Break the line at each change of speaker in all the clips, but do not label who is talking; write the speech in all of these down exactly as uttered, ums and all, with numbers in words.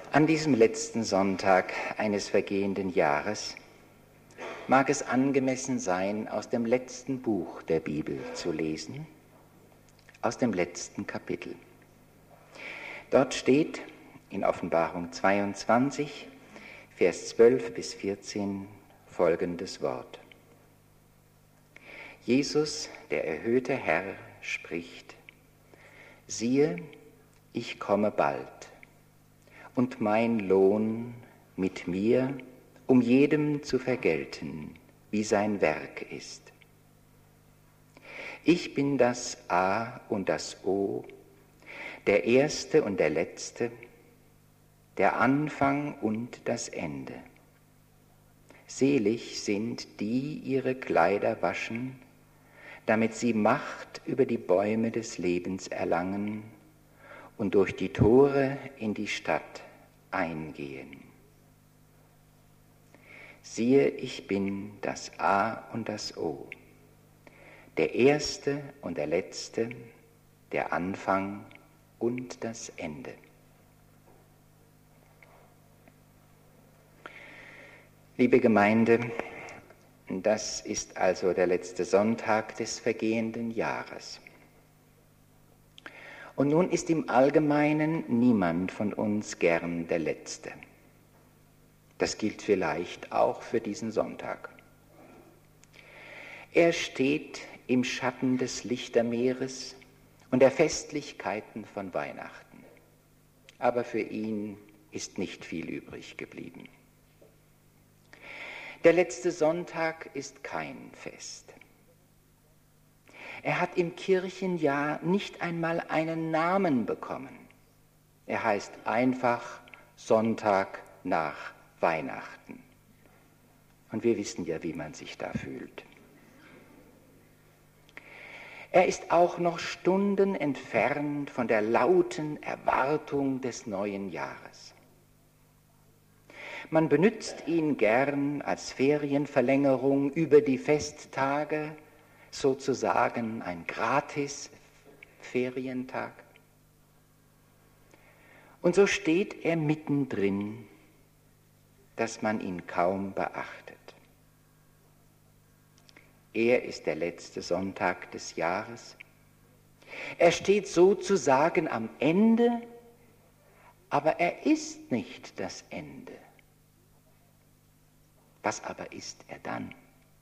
An diesem letzten Sonntag eines vergehenden Jahres mag es angemessen sein, aus dem letzten Buch der Bibel zu lesen, aus dem letzten Kapitel. Dort steht in Offenbarung zweiundzwanzig, Vers zwölf bis vierzehn folgendes Wort. Jesus, der erhöhte Herr, spricht: Siehe, ich komme bald, und mein Lohn mit mir, um jedem zu vergelten, wie sein Werk ist. Ich bin das A und das O, der Erste und der Letzte, der Anfang und das Ende. Selig sind die ihre Kleider waschen, damit sie Macht über die Bäume des Lebens erlangen und durch die Tore in die Stadt eingehen. Siehe, ich bin das A und das O, der Erste und der Letzte, der Anfang und das Ende. Liebe Gemeinde, das ist also der letzte Sonntag des vergehenden Jahres. Und nun ist im Allgemeinen niemand von uns gern der Letzte. Das gilt vielleicht auch für diesen Sonntag. Er steht im Schatten des Lichtermeeres und der Festlichkeiten von Weihnachten. Aber für ihn ist nicht viel übrig geblieben. Der letzte Sonntag ist kein Fest. Er hat im Kirchenjahr nicht einmal einen Namen bekommen. Er heißt einfach Sonntag nach Weihnachten. Und wir wissen ja, wie man sich da fühlt. Er ist auch noch Stunden entfernt von der lauten Erwartung des neuen Jahres. Man benutzt ihn gern als Ferienverlängerung über die Festtage, sozusagen ein Gratis-Ferientag. Und so steht er mittendrin, dass man ihn kaum beachtet. Er ist der letzte Sonntag des Jahres. Er steht sozusagen am Ende, aber er ist nicht das Ende. Was aber ist er dann?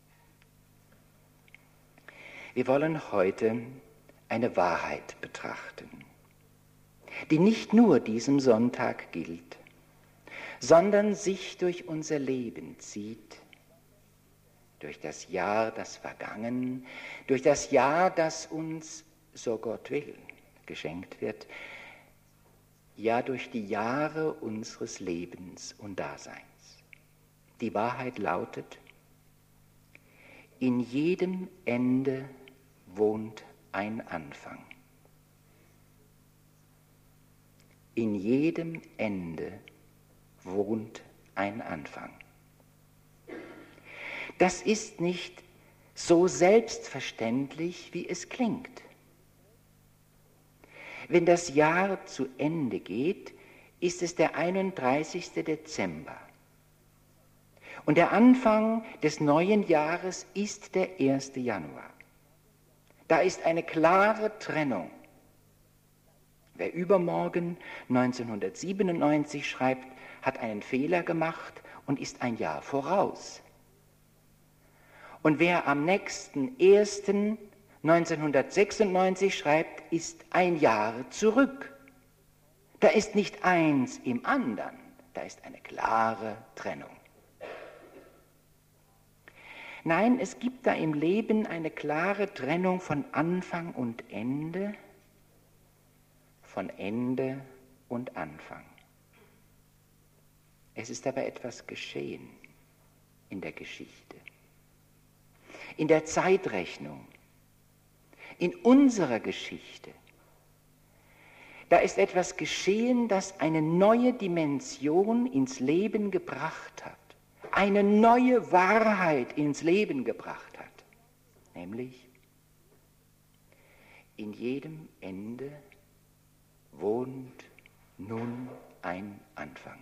Wir wollen heute eine Wahrheit betrachten, die nicht nur diesem Sonntag gilt, sondern sich durch unser Leben zieht, durch das Jahr, das vergangen, durch das Jahr, das uns, so Gott will, geschenkt wird, ja durch die Jahre unseres Lebens und Daseins. Die Wahrheit lautet: In jedem Ende wohnt ein Anfang. In jedem Ende wohnt ein Anfang. Das ist nicht so selbstverständlich, wie es klingt. Wenn das Jahr zu Ende geht, ist es der einunddreißigste Dezember. Und der Anfang des neuen Jahres ist der erste Januar. Da ist eine klare Trennung. Wer übermorgen neunzehnhundertsiebenundneunzig schreibt, hat einen Fehler gemacht und ist ein Jahr voraus. Und wer am nächsten ersten neunzehnhundertsechsundneunzig schreibt, ist ein Jahr zurück. Da ist nicht eins im anderen, da ist eine klare Trennung. Nein, es gibt da im Leben eine klare Trennung von Anfang und Ende, von Ende und Anfang. Es ist aber etwas geschehen in der Geschichte, in der Zeitrechnung, in unserer Geschichte. Da ist etwas geschehen, das eine neue Dimension ins Leben gebracht hat, eine neue Wahrheit ins Leben gebracht hat, nämlich in jedem Ende wohnt nun ein Anfang. Anfang.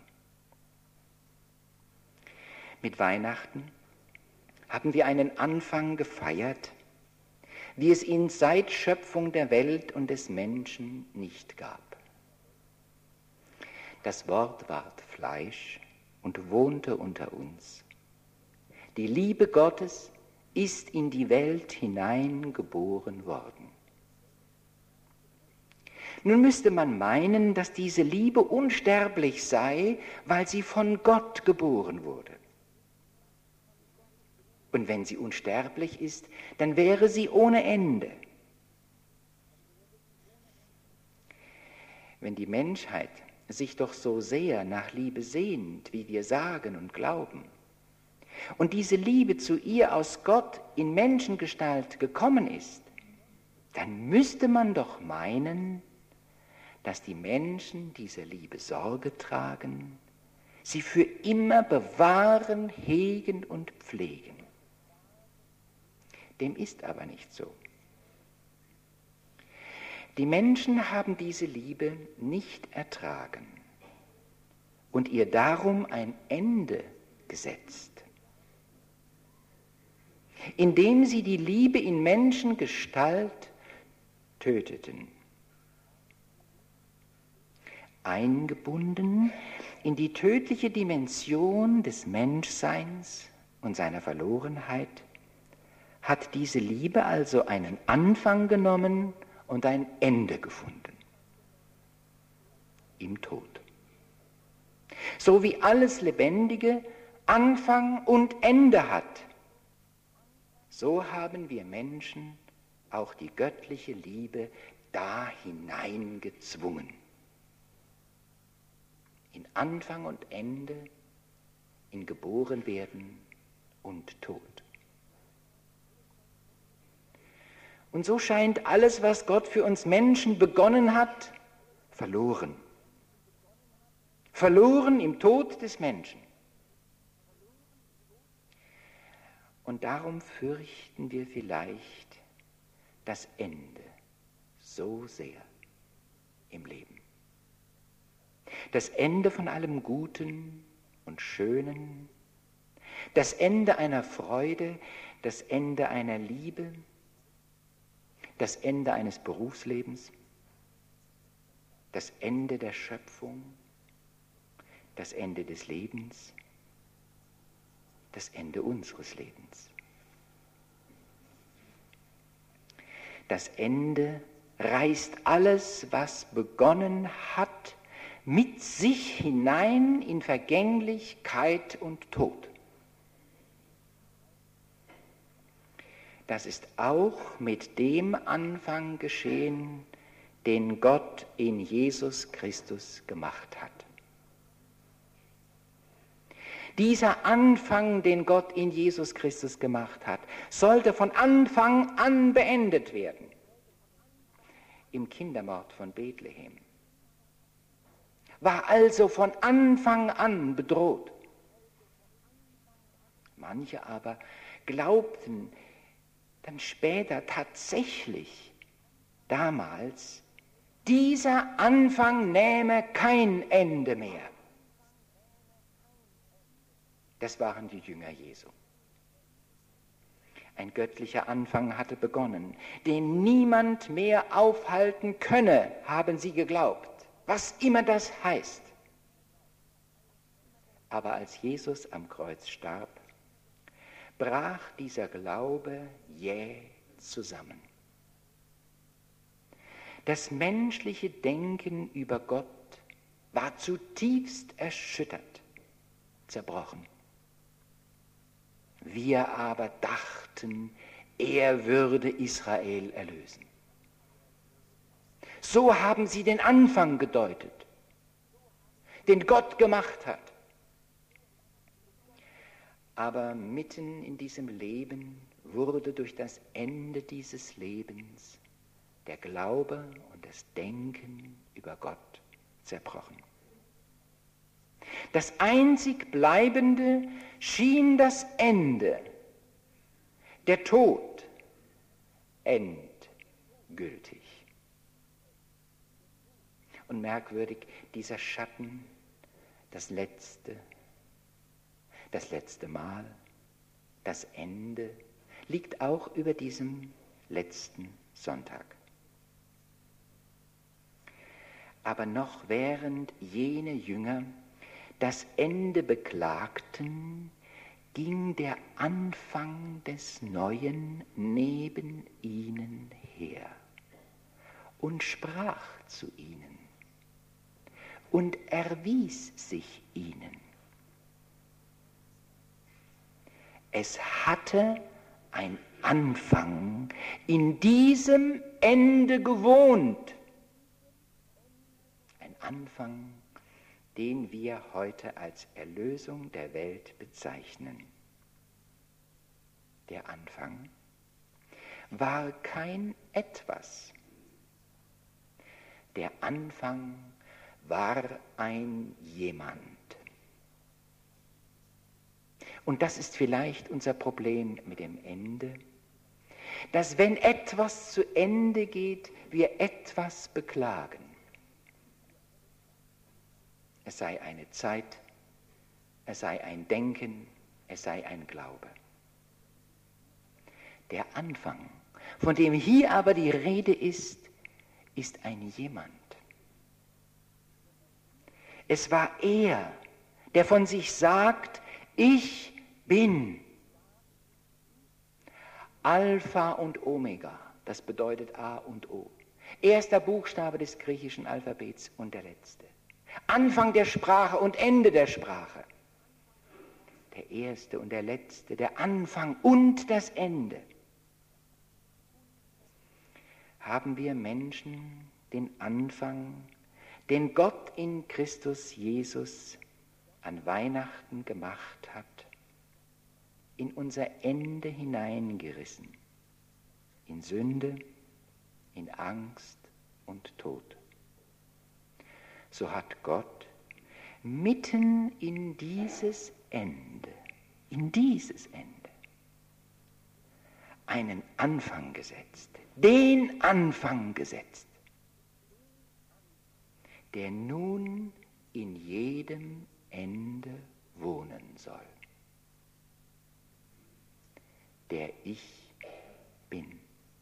Mit Weihnachten haben wir einen Anfang gefeiert, wie es ihn seit Schöpfung der Welt und des Menschen nicht gab. Das Wort ward Fleisch und wohnte unter uns. Die Liebe Gottes ist in die Welt hineingeboren worden. Nun müsste man meinen, dass diese Liebe unsterblich sei, weil sie von Gott geboren wurde. Und wenn sie unsterblich ist, dann wäre sie ohne Ende. Wenn die Menschheit sich doch so sehr nach Liebe sehnt, wie wir sagen und glauben, und diese Liebe zu ihr aus Gott in Menschengestalt gekommen ist, dann müsste man doch meinen, dass die Menschen dieser Liebe Sorge tragen, sie für immer bewahren, hegen und pflegen. Dem ist aber nicht so. Die Menschen haben diese Liebe nicht ertragen und ihr darum ein Ende gesetzt, indem sie die Liebe in Menschengestalt töteten. Eingebunden in die tödliche Dimension des Menschseins und seiner Verlorenheit hat diese Liebe also einen Anfang genommen und ein Ende gefunden. Im Tod. So wie alles Lebendige Anfang und Ende hat, so haben wir Menschen auch die göttliche Liebe da hineingezwungen. In Anfang und Ende, in Geborenwerden und Tod. Und so scheint alles, was Gott für uns Menschen begonnen hat, verloren. Verloren im Tod des Menschen. Und darum fürchten wir vielleicht das Ende so sehr im Leben. Das Ende von allem Guten und Schönen, das Ende einer Freude, das Ende einer Liebe, das Ende eines Berufslebens, das Ende der Schöpfung, das Ende des Lebens, das Ende unseres Lebens. Das Ende reißt alles, was begonnen hat, mit sich hinein in Vergänglichkeit und Tod. Das ist auch mit dem Anfang geschehen, den Gott in Jesus Christus gemacht hat. Dieser Anfang, den Gott in Jesus Christus gemacht hat, sollte von Anfang an beendet werden. Im Kindermord von Bethlehem. War also von Anfang an bedroht. Manche aber glaubten dann später tatsächlich, damals, dieser Anfang nähme kein Ende mehr. Das waren die Jünger Jesu. Ein göttlicher Anfang hatte begonnen, den niemand mehr aufhalten könne, haben sie geglaubt, was immer das heißt. Aber als Jesus am Kreuz starb, brach dieser Glaube jäh zusammen. Das menschliche Denken über Gott war zutiefst erschüttert, zerbrochen. Wir aber dachten, er würde Israel erlösen. So haben sie den Anfang gedeutet, den Gott gemacht hat. Aber mitten in diesem Leben wurde durch das Ende dieses Lebens der Glaube und das Denken über Gott zerbrochen. Das einzig Bleibende schien das Ende, der Tod, endgültig. Und merkwürdig, dieser Schatten, das Letzte, das letzte Mal, das Ende liegt auch über diesem letzten Sonntag. Aber noch während jene Jünger das Ende beklagten, ging der Anfang des Neuen neben ihnen her und sprach zu ihnen und erwies sich ihnen. Es hatte ein Anfang in diesem Ende gewohnt. Ein Anfang, den wir heute als Erlösung der Welt bezeichnen. Der Anfang war kein Etwas. Der Anfang war ein Jemand. Und das ist vielleicht unser Problem mit dem Ende, dass wenn etwas zu Ende geht, wir etwas beklagen. Es sei eine Zeit, es sei ein Denken, es sei ein Glaube. Der Anfang, von dem hier aber die Rede ist, ist ein Jemand. Es war er, der von sich sagt, ich bin Alpha und Omega, das bedeutet A und O. Erster Buchstabe des griechischen Alphabets und der letzte. Anfang der Sprache und Ende der Sprache. Der erste und der letzte, der Anfang und das Ende. Haben wir Menschen den Anfang, den Gott in Christus Jesus an Weihnachten gemacht hat, in unser Ende hineingerissen, in Sünde, in Angst und Tod. So hat Gott mitten in dieses Ende, in dieses Ende, einen Anfang gesetzt, den Anfang gesetzt, der nun in jedem Ende wohnen soll. Der Ich bin.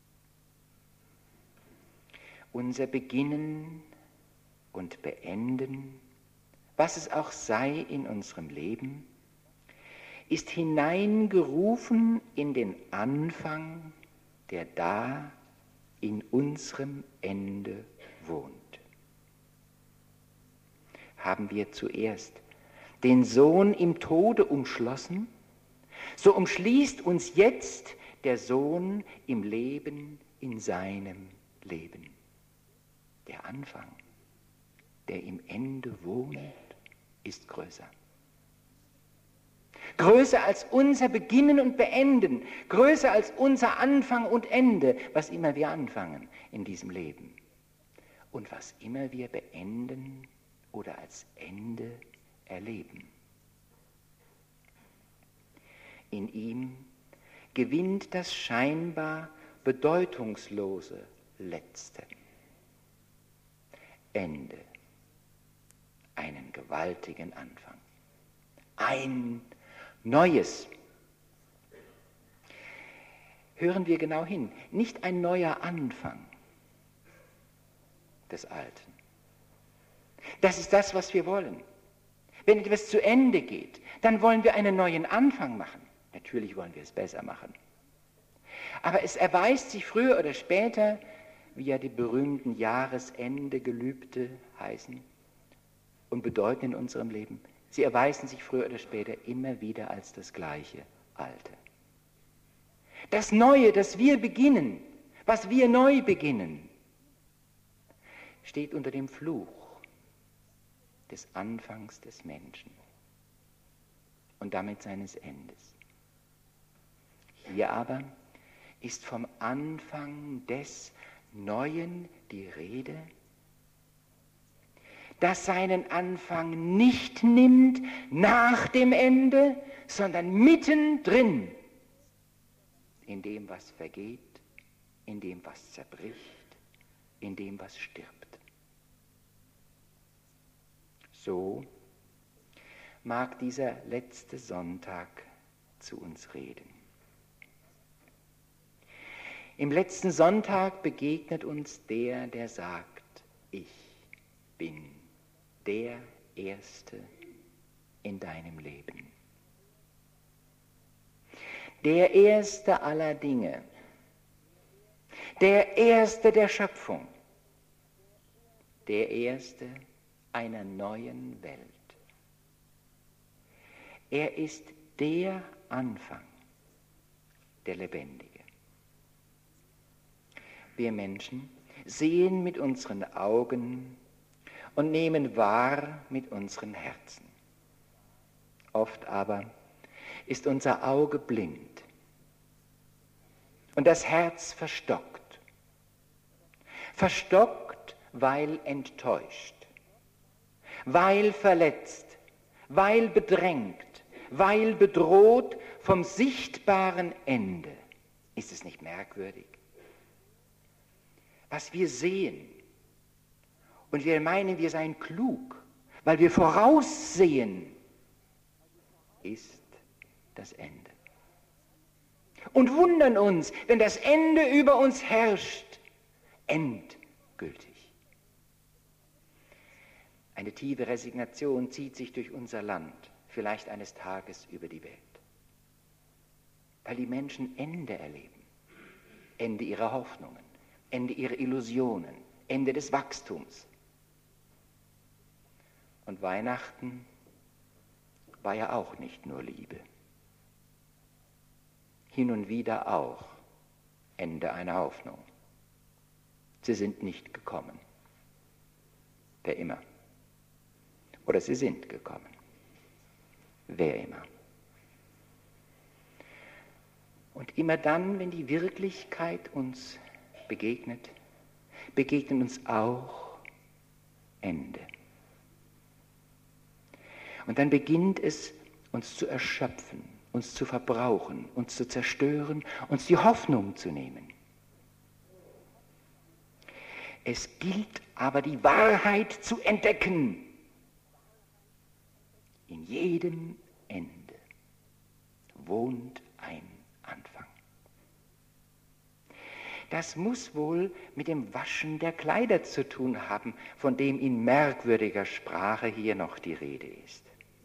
Unser Beginnen und Beenden, was es auch sei in unserem Leben, ist hineingerufen in den Anfang, der da in unserem Ende wohnt. Haben wir zuerst den Sohn im Tode umschlossen, so umschließt uns jetzt der Sohn im Leben, in seinem Leben. Der Anfang, der im Ende wohnt, ist größer. Größer als unser Beginnen und Beenden, größer als unser Anfang und Ende, was immer wir anfangen in diesem Leben und was immer wir beenden oder als Ende erleben. In ihm gewinnt das scheinbar bedeutungslose Letzte Ende einen gewaltigen Anfang. Ein Neues. Hören wir genau hin. Nicht ein neuer Anfang des Alten. Das ist das, was wir wollen. Wenn etwas zu Ende geht, dann wollen wir einen neuen Anfang machen. Natürlich wollen wir es besser machen. Aber es erweist sich früher oder später, wie ja die berühmten Jahresende-Gelübde heißen und bedeuten in unserem Leben, sie erweisen sich früher oder später immer wieder als das gleiche Alte. Das Neue, das wir beginnen, was wir neu beginnen, steht unter dem Fluch des Anfangs des Menschen und damit seines Endes. Hier aber ist vom Anfang des Neuen die Rede, das seinen Anfang nicht nimmt nach dem Ende, sondern mittendrin, in dem, was vergeht, in dem, was zerbricht, in dem, was stirbt. So mag dieser letzte Sonntag zu uns reden. Im letzten Sonntag begegnet uns der, der sagt, ich bin der Erste in deinem Leben. Der Erste aller Dinge, der Erste der Schöpfung, der Erste einer neuen Welt. Er ist der Anfang, der Lebendige. Wir Menschen sehen mit unseren Augen und nehmen wahr mit unseren Herzen. Oft aber ist unser Auge blind und das Herz verstockt. Verstockt, weil enttäuscht, weil verletzt, weil bedrängt, weil bedroht vom sichtbaren Ende. Ist es nicht merkwürdig? Was wir sehen, und wir meinen, wir seien klug, weil wir voraussehen, ist das Ende. Und wundern uns, wenn das Ende über uns herrscht, endgültig. Eine tiefe Resignation zieht sich durch unser Land, vielleicht eines Tages über die Welt, weil die Menschen Ende erleben, Ende ihrer Hoffnungen, Ende ihrer Illusionen, Ende des Wachstums. Und Weihnachten war ja auch nicht nur Liebe. Hin und wieder auch Ende einer Hoffnung. Sie sind nicht gekommen. Wer immer. Oder sie sind gekommen. Wer immer. Und immer dann, wenn die Wirklichkeit uns begegnet, begegnet uns auch Ende. Und dann beginnt es, uns zu erschöpfen, uns zu verbrauchen, uns zu zerstören, uns die Hoffnung zu nehmen. Es gilt aber, die Wahrheit zu entdecken. In jedem Ende wohnt ein Anfang. Das muss wohl mit dem Waschen der Kleider zu tun haben, von dem in merkwürdiger Sprache hier noch die Rede ist.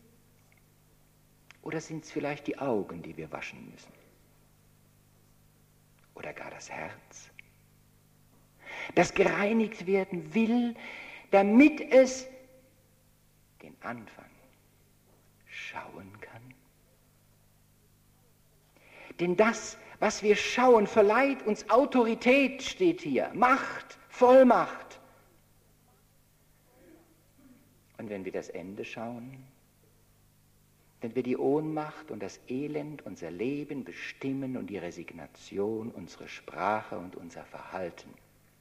Oder sind es vielleicht die Augen, die wir waschen müssen? Oder gar das Herz, das gereinigt werden will, damit es den Anfang schauen kann? Denn das, was wir schauen, verleiht uns Autorität, steht hier, Macht, Vollmacht. Und wenn wir das Ende schauen, wenn wir die Ohnmacht und das Elend unser Leben bestimmen und die Resignation unsere Sprache und unser Verhalten,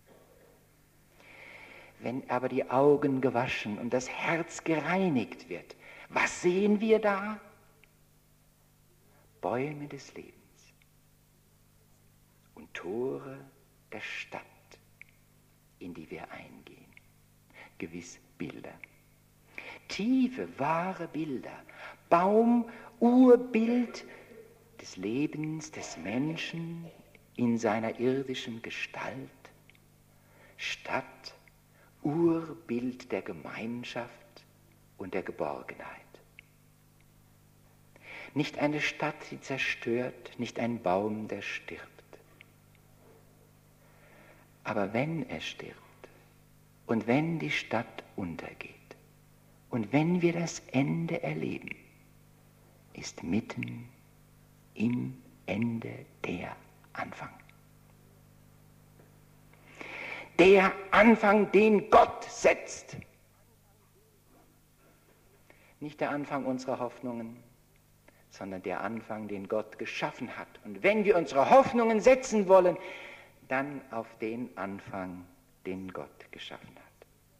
wenn aber die Augen gewaschen und das Herz gereinigt wird, was sehen wir da? Bäume des Lebens und Tore der Stadt, in die wir eingehen. Gewiss Bilder. Tiefe, wahre Bilder. Baum, Urbild des Lebens des Menschen in seiner irdischen Gestalt. Stadt, Urbild der Gemeinschaft und der Geborgenheit. Nicht eine Stadt, die zerstört, nicht ein Baum, der stirbt. Aber wenn er stirbt und wenn die Stadt untergeht und wenn wir das Ende erleben, ist mitten im Ende der Anfang. Der Anfang, den Gott setzt. Nicht der Anfang unserer Hoffnungen, sondern der Anfang, den Gott geschaffen hat. Und wenn wir unsere Hoffnungen setzen wollen, dann auf den Anfang, den Gott geschaffen hat.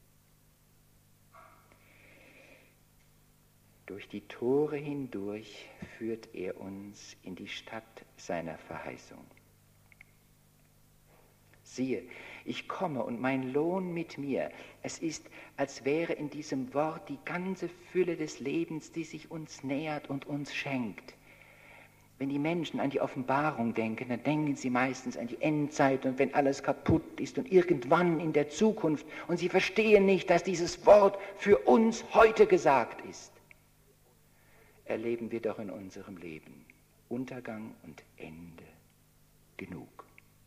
Durch die Tore hindurch führt er uns in die Stadt seiner Verheißung. Siehe, ich komme und mein Lohn mit mir. Es ist, als wäre in diesem Wort die ganze Fülle des Lebens, die sich uns nähert und uns schenkt. Wenn die Menschen an die Offenbarung denken, dann denken sie meistens an die Endzeit und wenn alles kaputt ist und irgendwann in der Zukunft und sie verstehen nicht, dass dieses Wort für uns heute gesagt ist. Erleben wir doch in unserem Leben Untergang und Ende genug.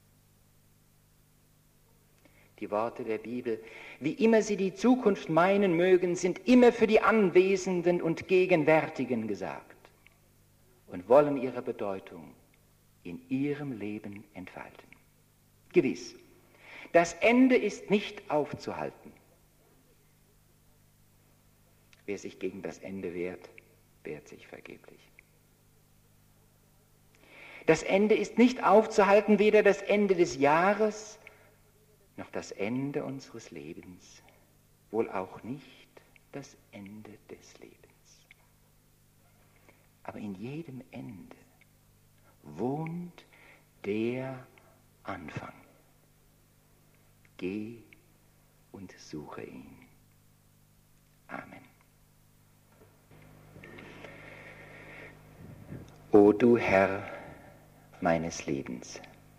Die Worte der Bibel, wie immer sie die Zukunft meinen mögen, sind immer für die Anwesenden und Gegenwärtigen gesagt und wollen ihre Bedeutung in ihrem Leben entfalten. Gewiss, das Ende ist nicht aufzuhalten. Wer sich gegen das Ende wehrt, wehrt sich vergeblich. Das Ende ist nicht aufzuhalten, weder das Ende des Jahres, noch das Ende unseres Lebens, wohl auch nicht das Ende des Lebens. Aber in jedem Ende wohnt der Anfang. Geh und suche ihn. Amen. O du Herr meines Lebens,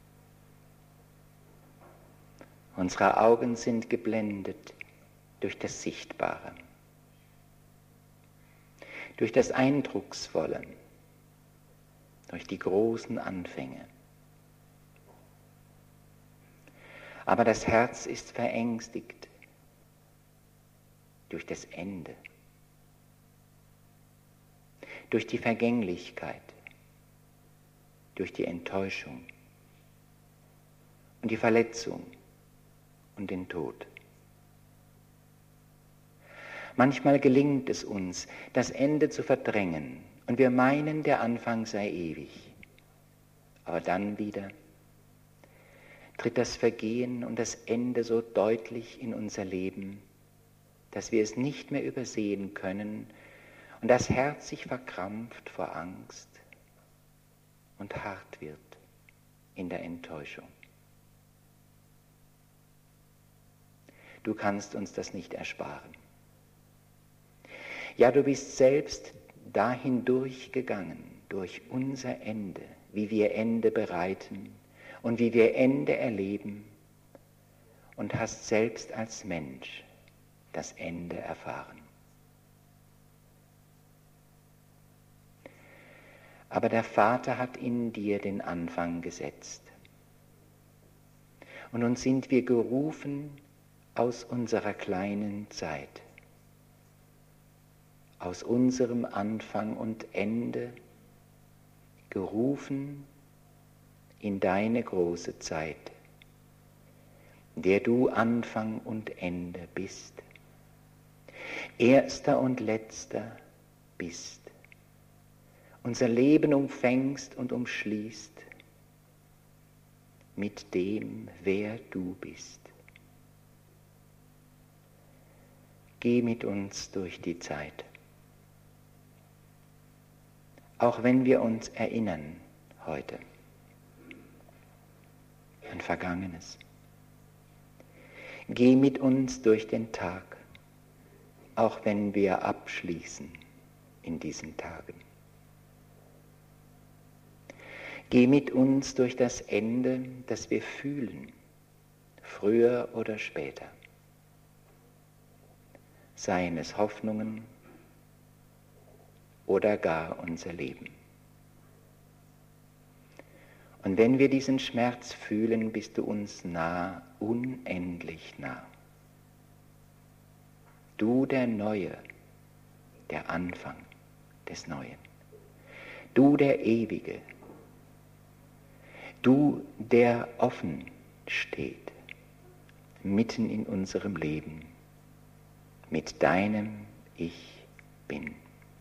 unsere Augen sind geblendet durch das Sichtbare, durch das Eindrucksvolle, durch die großen Anfänge. Aber das Herz ist verängstigt durch das Ende, durch die Vergänglichkeit, durch die Enttäuschung und die Verletzung und den Tod. Manchmal gelingt es uns, das Ende zu verdrängen und wir meinen, der Anfang sei ewig. Aber dann wieder tritt das Vergehen und das Ende so deutlich in unser Leben, dass wir es nicht mehr übersehen können und das Herz sich verkrampft vor Angst und hart wird in der Enttäuschung. Du kannst uns das nicht ersparen. Ja, du bist selbst dahin durchgegangen, durch unser Ende, wie wir Ende bereiten und wie wir Ende erleben und hast selbst als Mensch das Ende erfahren. Aber der Vater hat in dir den Anfang gesetzt. Und nun sind wir gerufen aus unserer kleinen Zeit, aus unserem Anfang und Ende, gerufen in deine große Zeit, der du Anfang und Ende bist, erster und letzter bist, unser Leben umfängst und umschließt mit dem, wer du bist. Geh mit uns durch die Zeit. Auch wenn wir uns erinnern heute an Vergangenes. Geh mit uns durch den Tag, auch wenn wir abschließen in diesen Tagen. Geh mit uns durch das Ende, das wir fühlen, früher oder später. Seien es Hoffnungen oder gar unser Leben. Und wenn wir diesen Schmerz fühlen, bist du uns nah, unendlich nah. Du der Neue, der Anfang des Neuen. Du der Ewige. Du, der offen steht, mitten in unserem Leben, mit deinem Ich bin.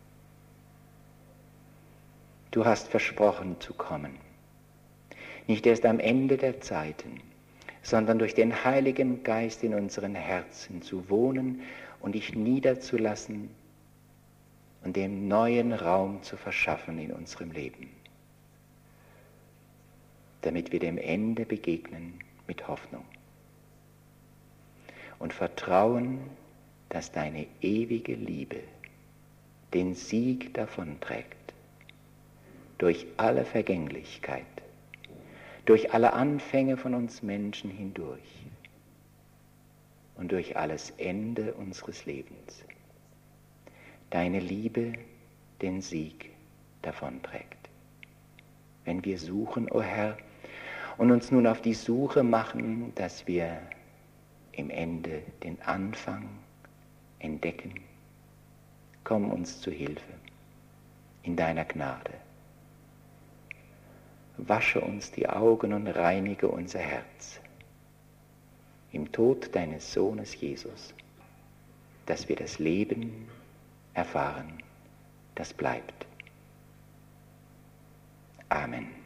Du hast versprochen zu kommen, nicht erst am Ende der Zeiten, sondern durch den Heiligen Geist in unseren Herzen zu wohnen und dich niederzulassen und dem neuen Raum zu verschaffen in unserem Leben, damit wir dem Ende begegnen mit Hoffnung und vertrauen, dass deine ewige Liebe den Sieg davonträgt durch alle Vergänglichkeit, durch alle Anfänge von uns Menschen hindurch und durch alles Ende unseres Lebens. Deine Liebe den Sieg davonträgt. Wenn wir suchen, o oh Herr, und uns nun auf die Suche machen, dass wir im Ende den Anfang entdecken, komm uns zu Hilfe in deiner Gnade. Wasche uns die Augen und reinige unser Herz im Tod deines Sohnes Jesus, dass wir das Leben erfahren, das bleibt. Amen.